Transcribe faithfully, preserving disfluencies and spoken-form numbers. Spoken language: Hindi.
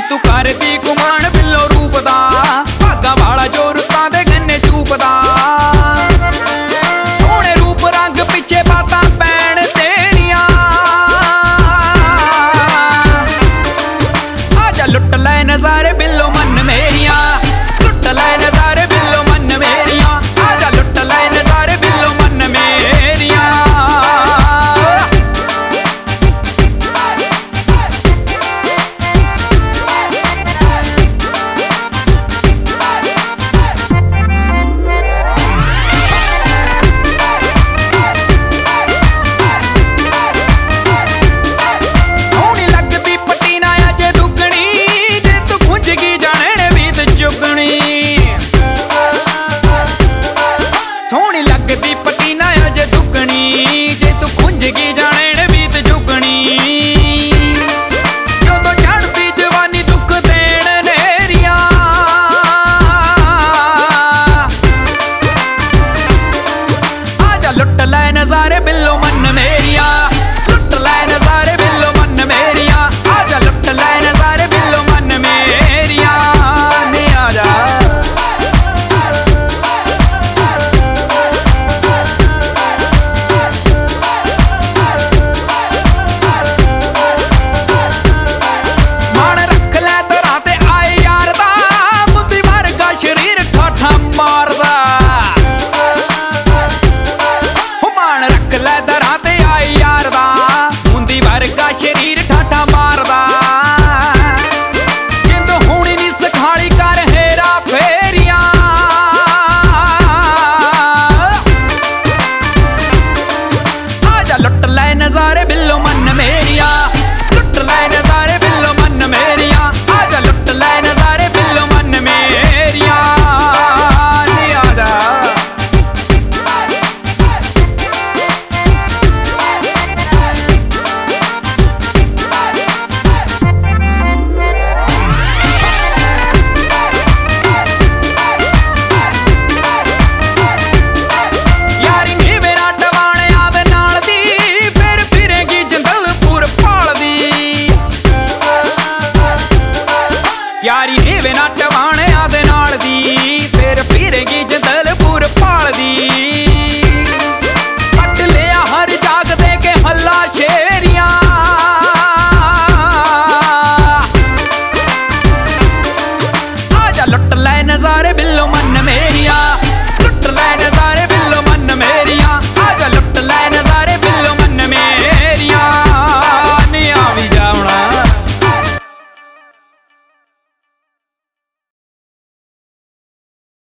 तू करदी कुमान बिल्लो रूप दा, भागा वाला जो रुत्तां दे गन्ने चूपदा। सोहणे रूप रंग पिछे बातां पैण तेरियां, आजा लुट लै नज़ारे बिल्लो मन मेरियां, लुट लै नज़ारे बिल्लो मन मेरियां, आजा लुट लै नज़ारे बिल्लो मन मेरियां। सोहनी लगदी पटीना अजे दुगनी, जे तू खुंजगी जाने बीत जुगनी। जदों चढ़दी जवानी दुख देण नेरियां, आजा लुट लै नज़ारे बिल्लो मन मेरियां, लुट लै नज़ारे बिल्लो मन मेरियां, आजा लुट लै नज़ारे बिल्लो मन मेरियां। ने आजा शरीर ठाठा मारदा, जिंद हुणी नी सखाली कर हेरा फेरियां। आजा लुट लै नज़ारे बिल्लो मन मेरियां, लुट लै नज़ारे बिल्लो मन मेरियां।